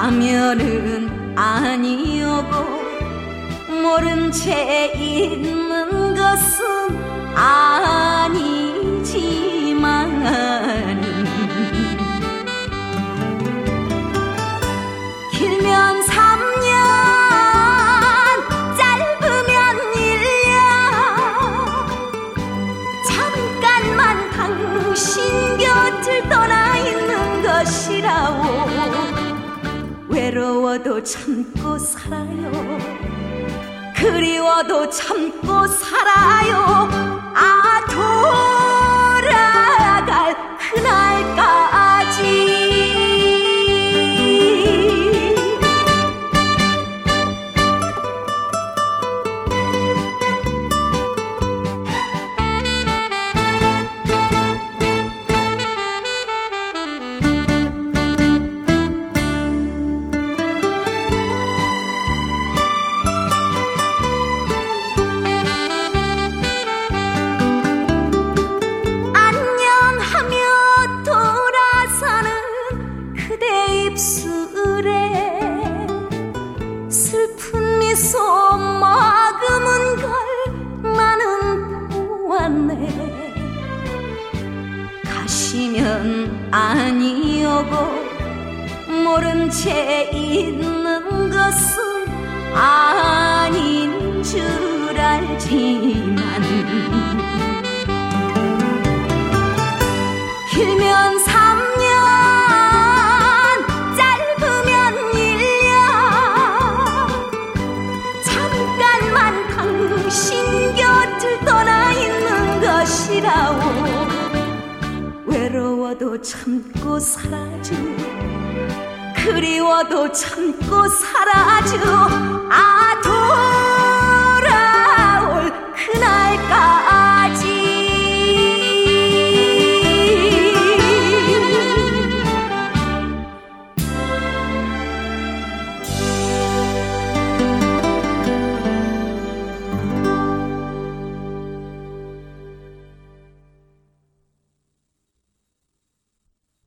파멸은 아니오고 모른 채 있는 것은 아니지만 길면 3년 짧으면 1년 잠깐만 당신 곁을 떠나 있는 것이라오. 외로워도 참고 살아요. 그리워도 참고 살아요. 아, 돌아갈 그날까지. 슬픈 미소 머금은 걸 나는 보았네. 가시면 아니오고 모른 채 있는 것은 아닌 줄 알지만 길면 3년 짧으면 1년 잠깐만 당신 곁을 떠나 있는 것이라오. 외로워도 참고 살아줘. 그리워도 참고 살아줘. 아,